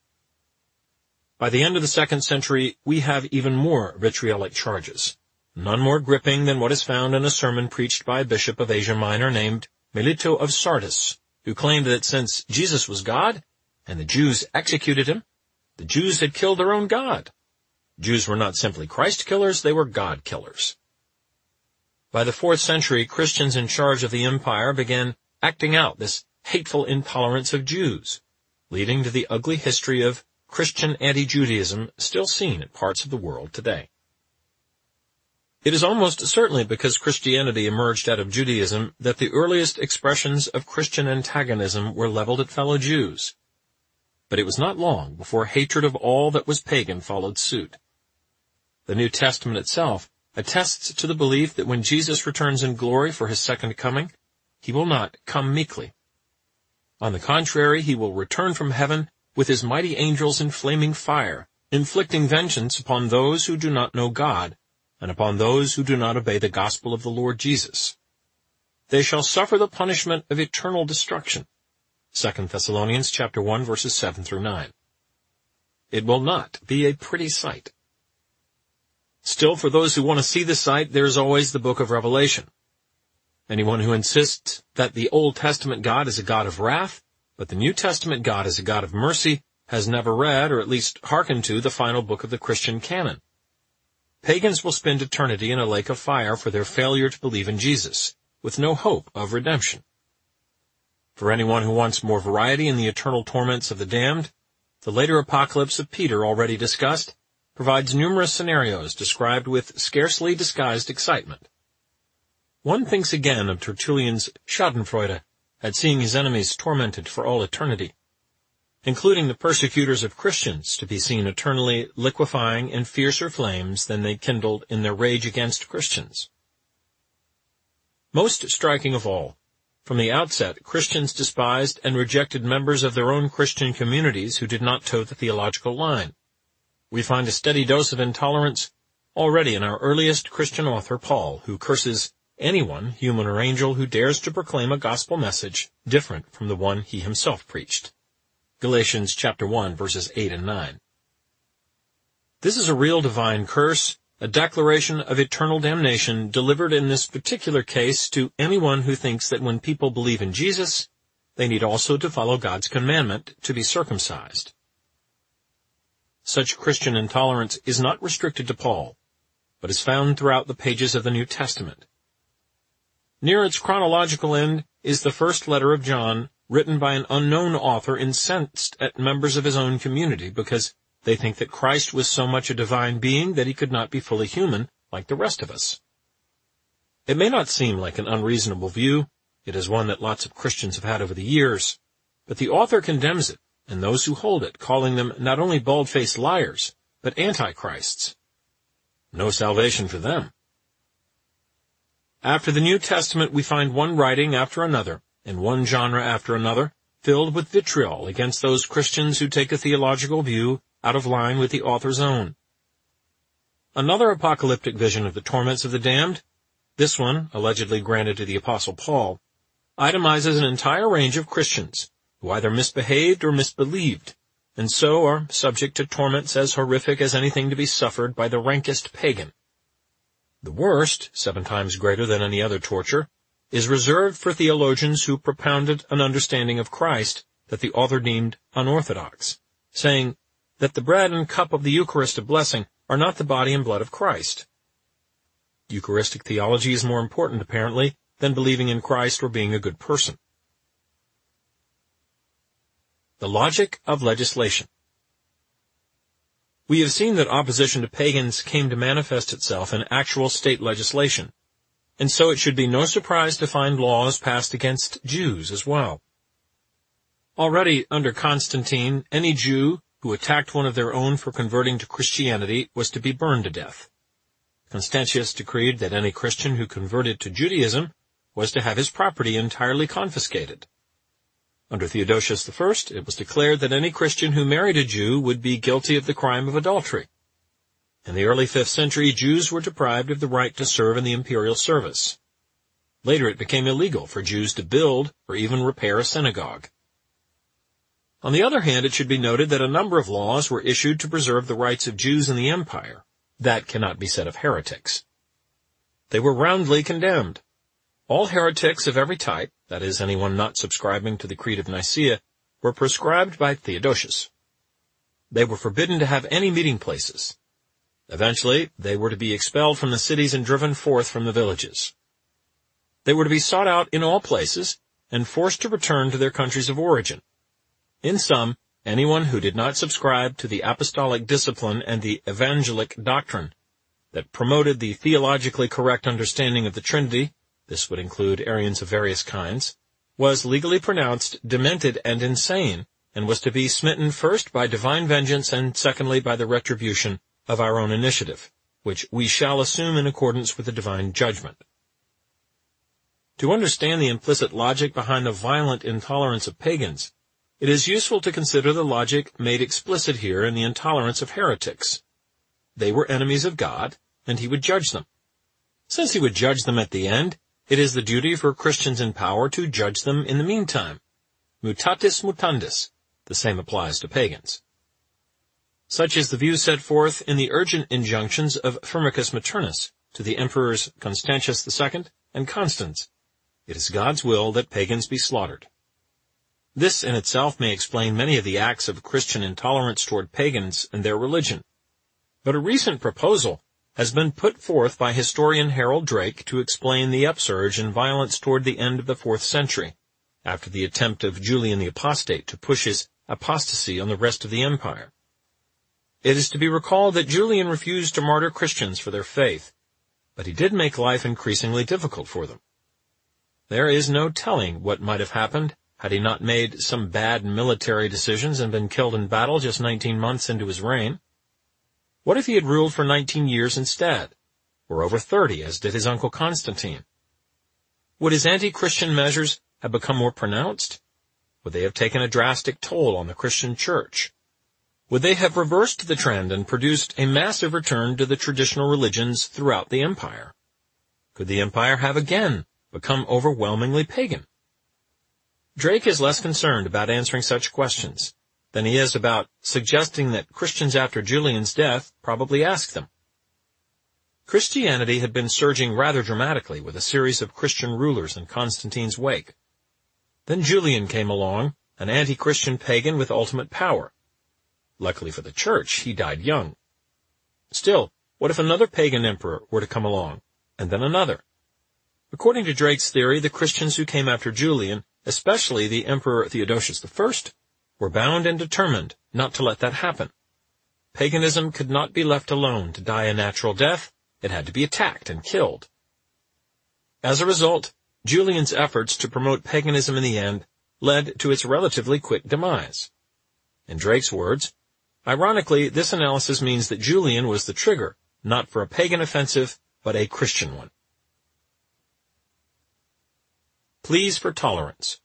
By the end of the 2nd century, we have even more vitriolic charges, none more gripping than what is found in a sermon preached by a bishop of Asia Minor named Melito of Sardis, who claimed that since Jesus was God, and the Jews executed him, the Jews had killed their own God. Jews were not simply Christ killers, they were God killers. By the 4th century, Christians in charge of the empire began acting out this hateful intolerance of Jews, leading to the ugly history of Christian anti-Judaism still seen in parts of the world today. It is almost certainly because Christianity emerged out of Judaism that the earliest expressions of Christian antagonism were leveled at fellow Jews. But it was not long before hatred of all that was pagan followed suit. The New Testament itself attests to the belief that when Jesus returns in glory for his second coming, he will not come meekly. On the contrary, he will return from heaven with his mighty angels in flaming fire, inflicting vengeance upon those who do not know God, and upon those who do not obey the gospel of the Lord Jesus. They shall suffer the punishment of eternal destruction. 2 Thessalonians chapter 1, verses 7 through 9. It will not be a pretty sight. Still, for those who want to see the sight, there is always the book of Revelation. Anyone who insists that the Old Testament God is a God of wrath, but the New Testament God is a God of mercy, has never read, or at least hearkened to, the final book of the Christian canon. Pagans will spend eternity in a lake of fire for their failure to believe in Jesus, with no hope of redemption. For anyone who wants more variety in the eternal torments of the damned, the later apocalypse of Peter, already discussed, provides numerous scenarios described with scarcely disguised excitement. One thinks again of Tertullian's Schadenfreude at seeing his enemies tormented for all eternity, including the persecutors of Christians to be seen eternally liquefying in fiercer flames than they kindled in their rage against Christians. Most striking of all, from the outset, Christians despised and rejected members of their own Christian communities who did not toe the theological line. We find a steady dose of intolerance already in our earliest Christian author, Paul, who curses anyone, human or angel, who dares to proclaim a gospel message different from the one he himself preached. Galatians chapter 1, verses 8 and 9. This is a real divine curse, a declaration of eternal damnation delivered in this particular case to anyone who thinks that when people believe in Jesus, they need also to follow God's commandment to be circumcised. Such Christian intolerance is not restricted to Paul, but is found throughout the pages of the New Testament. Near its chronological end is the first letter of John, written by an unknown author incensed at members of his own community because they think that Christ was so much a divine being that he could not be fully human like the rest of us. It may not seem like an unreasonable view. It is one that lots of Christians have had over the years, but the author condemns it, and those who hold it, calling them not only bald-faced liars, but antichrists. No salvation for them. After the New Testament, we find one writing after another, and one genre after another, filled with vitriol against those Christians who take a theological view out of line with the author's own. Another apocalyptic vision of the torments of the damned, this one, allegedly granted to the Apostle Paul, itemizes an entire range of Christians who either misbehaved or misbelieved, and so are subject to torments as horrific as anything to be suffered by the rankest pagan. The worst, 7 times greater than any other torture, is reserved for theologians who propounded an understanding of Christ that the author deemed unorthodox, saying that the bread and cup of the Eucharist of blessing are not the body and blood of Christ. Eucharistic theology is more important, apparently, than believing in Christ or being a good person. The logic of legislation. We have seen that opposition to pagans came to manifest itself in actual state legislation, and so it should be no surprise to find laws passed against Jews as well. Already under Constantine, any Jew who attacked one of their own for converting to Christianity was to be burned to death. Constantius decreed that any Christian who converted to Judaism was to have his property entirely confiscated. Under Theodosius I, it was declared that any Christian who married a Jew would be guilty of the crime of adultery. In the early 5th century, Jews were deprived of the right to serve in the imperial service. Later it became illegal for Jews to build or even repair a synagogue. On the other hand, it should be noted that a number of laws were issued to preserve the rights of Jews in the empire. That cannot be said of heretics. They were roundly condemned. All heretics of every type, that is, anyone not subscribing to the Creed of Nicaea, were proscribed by Theodosius. They were forbidden to have any meeting places. Eventually, they were to be expelled from the cities and driven forth from the villages. They were to be sought out in all places and forced to return to their countries of origin. In sum, anyone who did not subscribe to the apostolic discipline and the evangelic doctrine that promoted the theologically correct understanding of the Trinity, this would include Arians of various kinds, was legally pronounced demented and insane, and was to be smitten first by divine vengeance and secondly by the retribution of our own initiative. which we shall assume in accordance with the divine judgment. To understand the implicit logic behind the violent intolerance of pagans, it is useful to consider the logic made explicit here in the intolerance of heretics. They were enemies of God, and he would judge them. Since he would judge them at the end, it is the duty for Christians in power to judge them in the meantime. Mutatis mutandis. The same applies to pagans. Such is the view set forth in the urgent injunctions of Firmicus Maternus to the emperors Constantius II and Constans. It is God's will that pagans be slaughtered. This in itself may explain many of the acts of Christian intolerance toward pagans and their religion. But a recent proposal has been put forth by historian Harold Drake to explain the upsurge in violence toward the end of the 4th century, after the attempt of Julian the Apostate to push his apostasy on the rest of the empire. It is to be recalled that Julian refused to martyr Christians for their faith, but he did make life increasingly difficult for them. There is no telling what might have happened had he not made some bad military decisions and been killed in battle just 19 months into his reign. What if he had ruled for 19 years instead, or over 30, as did his uncle Constantine? Would his anti-Christian measures have become more pronounced? Would they have taken a drastic toll on the Christian church? Would they have reversed the trend and produced a massive return to the traditional religions throughout the empire? Could the empire have again become overwhelmingly pagan? Drake is less concerned about answering such questions than he is about suggesting that Christians after Julian's death probably asked them. Christianity had been surging rather dramatically with a series of Christian rulers in Constantine's wake. Then Julian came along, an anti-Christian pagan with ultimate power. Luckily for the church, he died young. Still, what if another pagan emperor were to come along, and then another? According to Drake's theory, the Christians who came after Julian, especially the Emperor Theodosius I, were bound and determined not to let that happen. Paganism could not be left alone to die a natural death. It had to be attacked and killed. As a result, Julian's efforts to promote paganism in the end led to its relatively quick demise. In Drake's words, ironically, this analysis means that Julian was the trigger, not for a pagan offensive, but a Christian one. Pleas for tolerance.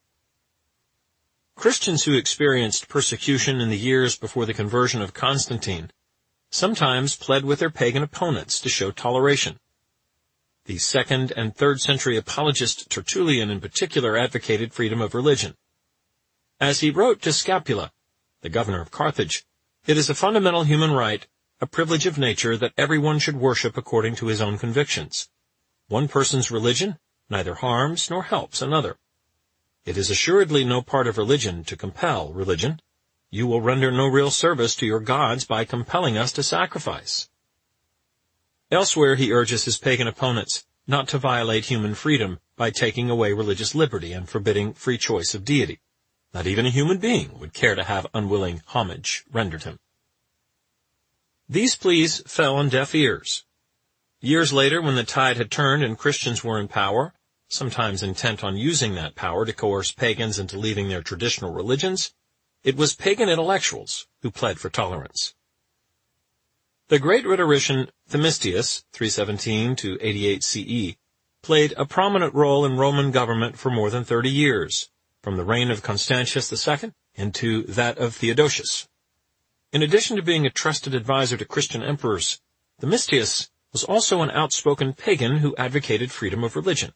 Christians who experienced persecution in the years before the conversion of Constantine sometimes pled with their pagan opponents to show toleration. The 2nd and 3rd century apologist Tertullian in particular advocated freedom of religion. As he wrote to Scapula, the governor of Carthage, it is a fundamental human right, a privilege of nature, that everyone should worship according to his own convictions. One person's religion neither harms nor helps another. It is assuredly no part of religion to compel religion. You will render no real service to your gods by compelling us to sacrifice. Elsewhere he urges his pagan opponents not to violate human freedom by taking away religious liberty and forbidding free choice of deity. Not even a human being would care to have unwilling homage rendered him. These pleas fell on deaf ears. Years later, when the tide had turned and Christians were in power, sometimes intent on using that power to coerce pagans into leaving their traditional religions, it was pagan intellectuals who pled for tolerance. The great rhetorician Themistius, 317 to 88 CE, played a prominent role in Roman government for more than 30 years, from the reign of Constantius II into that of Theodosius. In addition to being a trusted advisor to Christian emperors, Themistius was also an outspoken pagan who advocated freedom of religion.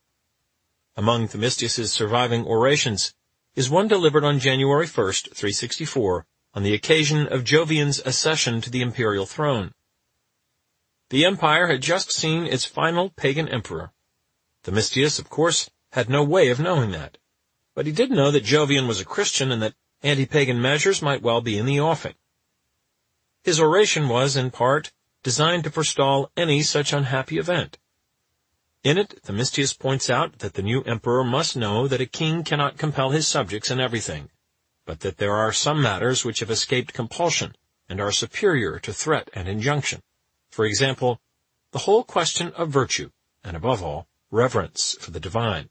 Among Themistius's surviving orations is one delivered on January 1st, 364, on the occasion of Jovian's accession to the imperial throne. The empire had just seen its final pagan emperor. Themistius, of course, had no way of knowing that, but he did know that Jovian was a Christian and that anti-pagan measures might well be in the offing. His oration was, in part, designed to forestall any such unhappy event. In it, Themistius points out that the new emperor must know that a king cannot compel his subjects in everything, but that there are some matters which have escaped compulsion and are superior to threat and injunction. For example, the whole question of virtue, and above all, reverence for the divine.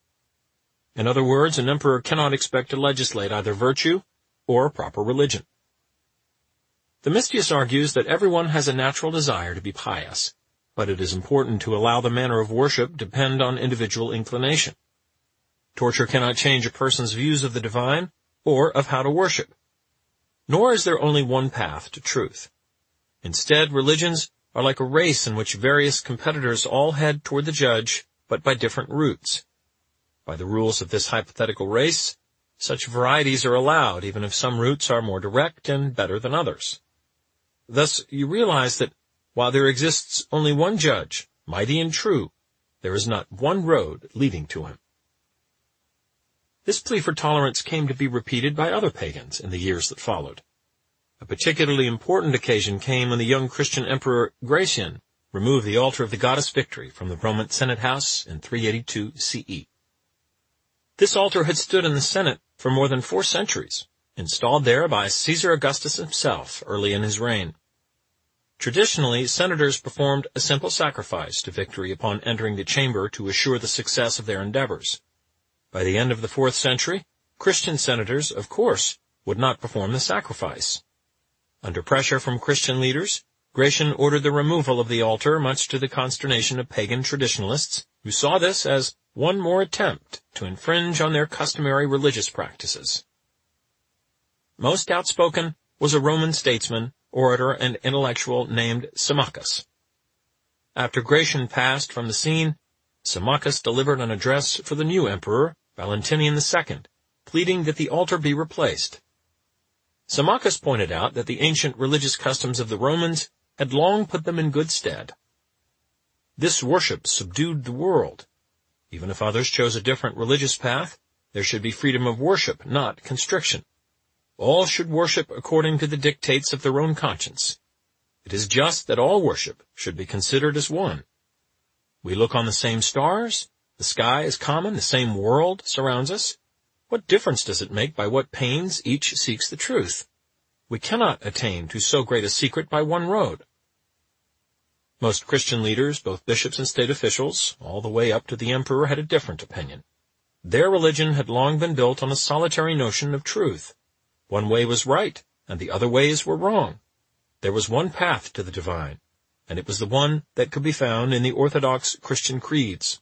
In other words, an emperor cannot expect to legislate either virtue or proper religion. Themistius argues that everyone has a natural desire to be pious, but it is important to allow the manner of worship depend on individual inclination. Torture cannot change a person's views of the divine or of how to worship. Nor is there only one path to truth. Instead, religions are like a race in which various competitors all head toward the judge, but by different routes. By the rules of this hypothetical race, such varieties are allowed, even if some routes are more direct and better than others. Thus, you realize that while there exists only one judge, mighty and true, there is not one road leading to him. This plea for tolerance came to be repeated by other pagans in the years that followed. A particularly important occasion came when the young Christian emperor Gratian removed the altar of the goddess Victory from the Roman Senate house in 382 CE. This altar had stood in the Senate for more than 4 centuries, installed there by Caesar Augustus himself early in his reign. Traditionally, senators performed a simple sacrifice to Victory upon entering the chamber to assure the success of their endeavors. By the end of the 4th century, Christian senators, of course, would not perform the sacrifice. Under pressure from Christian leaders, Gratian ordered the removal of the altar, much to the consternation of pagan traditionalists, who saw this as one more attempt to infringe on their customary religious practices. Most outspoken was a Roman statesman, orator, and intellectual named Symmachus. After Gratian passed from the scene, Symmachus delivered an address for the new emperor, Valentinian II, pleading that the altar be replaced. Symmachus pointed out that the ancient religious customs of the Romans had long put them in good stead. This worship subdued the world. Even if others chose a different religious path, there should be freedom of worship, not constriction. All should worship according to the dictates of their own conscience. It is just that all worship should be considered as one. We look on the same stars, the sky is common, the same world surrounds us. What difference does it make by what pains each seeks the truth? We cannot attain to so great a secret by one road. Most Christian leaders, both bishops and state officials, all the way up to the emperor, had a different opinion. Their religion had long been built on a solitary notion of truth. One way was right, and the other ways were wrong. There was one path to the divine, and it was the one that could be found in the orthodox Christian creeds.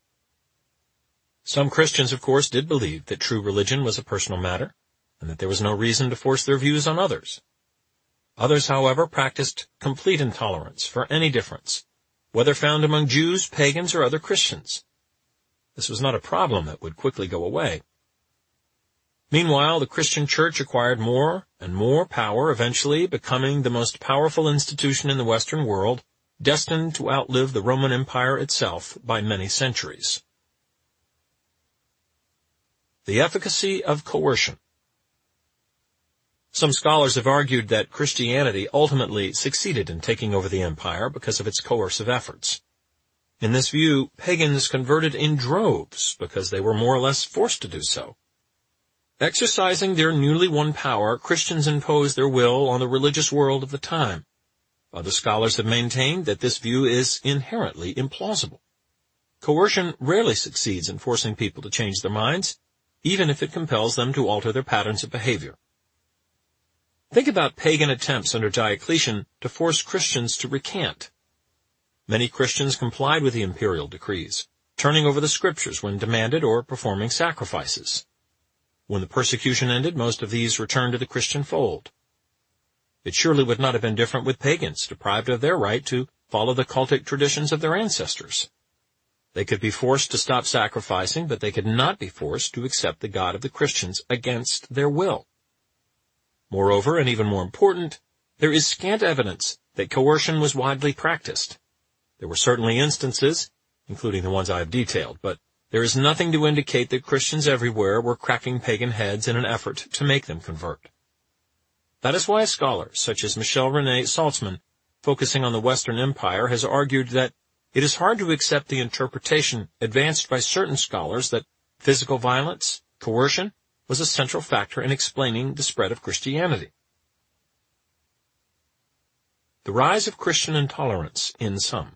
Some Christians, of course, did believe that true religion was a personal matter, and that there was no reason to force their views on others. Others, however, practiced complete intolerance for any difference, whether found among Jews, pagans, or other Christians. This was not a problem that would quickly go away. Meanwhile, the Christian church acquired more and more power, eventually becoming the most powerful institution in the Western world, destined to outlive the Roman Empire itself by many centuries. The efficacy of coercion. Some scholars have argued that Christianity ultimately succeeded in taking over the empire because of its coercive efforts. In this view, pagans converted in droves because they were more or less forced to do so. Exercising their newly won power, Christians imposed their will on the religious world of the time. Other scholars have maintained that this view is inherently implausible. Coercion rarely succeeds in forcing people to change their minds, even if it compels them to alter their patterns of behavior. Think about pagan attempts under Diocletian to force Christians to recant. Many Christians complied with the imperial decrees, turning over the scriptures when demanded or performing sacrifices. When the persecution ended, most of these returned to the Christian fold. It surely would not have been different with pagans, deprived of their right to follow the cultic traditions of their ancestors. They could be forced to stop sacrificing, but they could not be forced to accept the God of the Christians against their will. Moreover, and even more important, there is scant evidence that coercion was widely practiced. There were certainly instances, including the ones I have detailed, but there is nothing to indicate that Christians everywhere were cracking pagan heads in an effort to make them convert. That is why a scholar such as Michel René Salzman, focusing on the Western Empire, has argued that it is hard to accept the interpretation advanced by certain scholars that physical violence, coercion, was a central factor in explaining the spread of Christianity. The rise of Christian intolerance in some.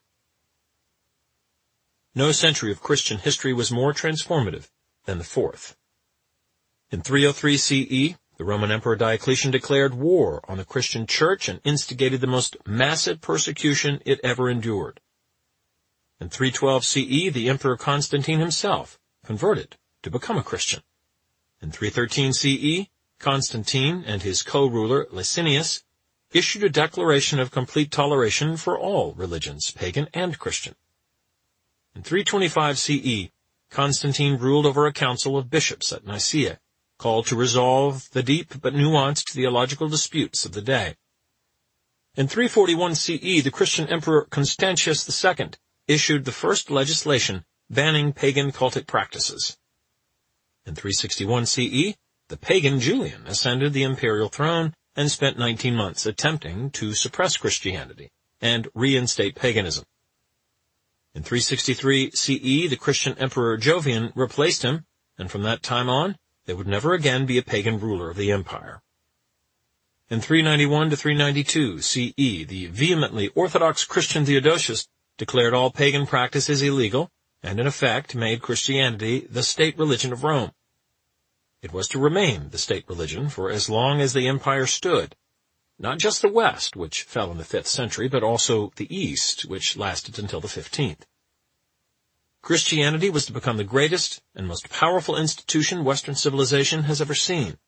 No century of Christian history was more transformative than the fourth. In 303 CE, The Roman Emperor Diocletian declared war on the Christian Church and instigated the most massive persecution it ever endured. In 312 CE, the Emperor Constantine himself converted to become a Christian. In 313 CE, Constantine and his co-ruler Licinius issued a declaration of complete toleration for all religions, pagan and Christian. In 325 CE, Constantine ruled over a council of bishops at Nicaea, called to resolve the deep but nuanced theological disputes of the day. In 341 CE, the Christian Emperor Constantius II issued the first legislation banning pagan cultic practices. In 361 CE, the pagan Julian ascended the imperial throne and spent 19 months attempting to suppress Christianity and reinstate paganism. In 363 CE, the Christian Emperor Jovian replaced him, and from that time on, there would never again be a pagan ruler of the empire. In 391 to 392 CE, the vehemently Orthodox Christian Theodosius declared all pagan practices illegal and in effect made Christianity the state religion of Rome. It was to remain the state religion for as long as the empire stood, not just the West, which fell in the 5th century, but also the East, which lasted until the 15th. Christianity was to become the greatest and most powerful institution Western civilization has ever seen.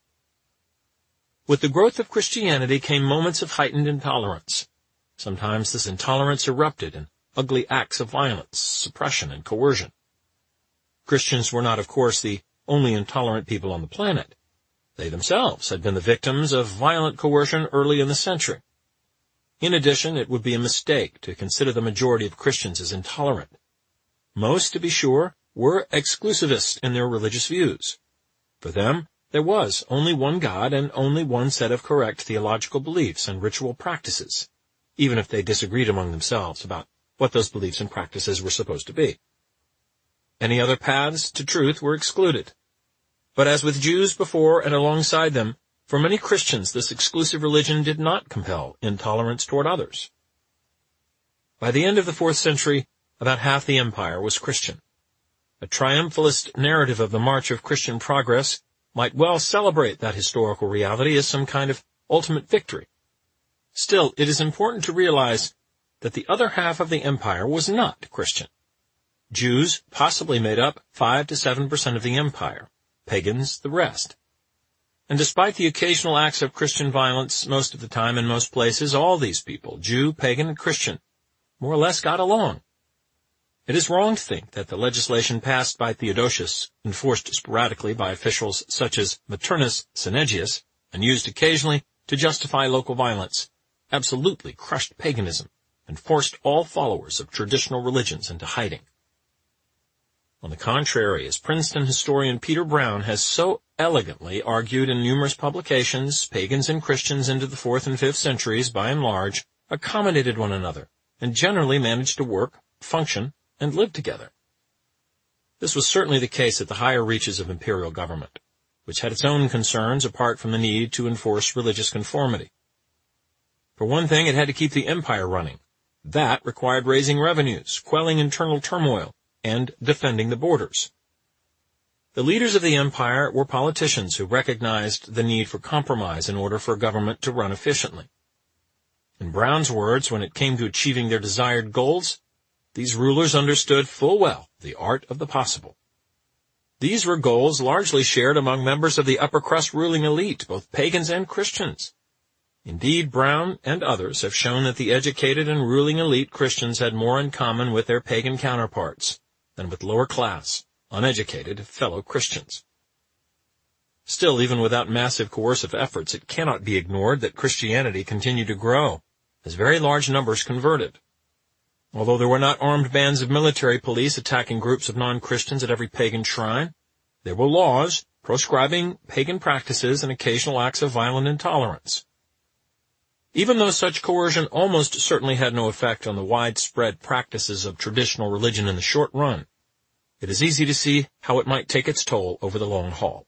With the growth of Christianity came moments of heightened intolerance. Sometimes this intolerance erupted in ugly acts of violence, suppression, and coercion. Christians were not, of course, the only intolerant people on the planet. They themselves had been the victims of violent coercion early in the century. In addition, it would be a mistake to consider the majority of Christians as intolerant. Most, to be sure, were exclusivist in their religious views. For them, there was only one God and only one set of correct theological beliefs and ritual practices, even if they disagreed among themselves about what those beliefs and practices were supposed to be. Any other paths to truth were excluded. But as with Jews before and alongside them, for many Christians this exclusive religion did not compel intolerance toward others. By the end of the 4th century, about half the empire was Christian. A triumphalist narrative of the march of Christian progress might well celebrate that historical reality as some kind of ultimate victory. Still, it is important to realize that the other half of the empire was not Christian. Jews possibly made up 5 to 7% of the empire, pagans the rest. And despite the occasional acts of Christian violence, most of the time in most places, all these people, Jew, pagan, and Christian, more or less got along. It is wrong to think that the legislation passed by Theodosius, enforced sporadically by officials such as Maternus Cynegius, and used occasionally to justify local violence, absolutely crushed paganism and forced all followers of traditional religions into hiding. On the contrary, as Princeton historian Peter Brown has so elegantly argued in numerous publications, pagans and Christians into the 4th and 5th centuries, by and large, accommodated one another and generally managed to work, function, and live together. This was certainly the case at the higher reaches of imperial government, which had its own concerns apart from the need to enforce religious conformity. For one thing, it had to keep the empire running. That required raising revenues, quelling internal turmoil, and defending the borders. The leaders of the empire were politicians who recognized the need for compromise in order for government to run efficiently. In Brown's words, when it came to achieving their desired goals, these rulers understood full well the art of the possible. These were goals largely shared among members of the upper-crust ruling elite, both pagans and Christians. Indeed, Brown and others have shown that the educated and ruling elite Christians had more in common with their pagan counterparts than with lower-class, uneducated fellow Christians. Still, even without massive coercive efforts, it cannot be ignored that Christianity continued to grow, as very large numbers converted. Although there were not armed bands of military police attacking groups of non-Christians at every pagan shrine, there were laws proscribing pagan practices and occasional acts of violent intolerance. Even though such coercion almost certainly had no effect on the widespread practices of traditional religion in the short run, it is easy to see how it might take its toll over the long haul.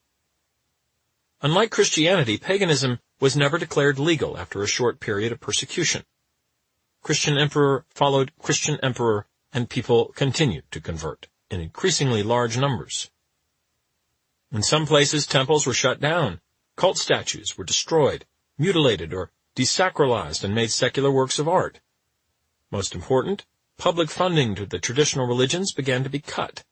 Unlike Christianity, paganism was never declared legal after a short period of persecution. Christian emperor followed Christian emperor, and people continued to convert in increasingly large numbers. In some places, temples were shut down, Cult statues were destroyed, mutilated, or desacralized and made secular works of art. Most important, public funding to the traditional religions began to be cut.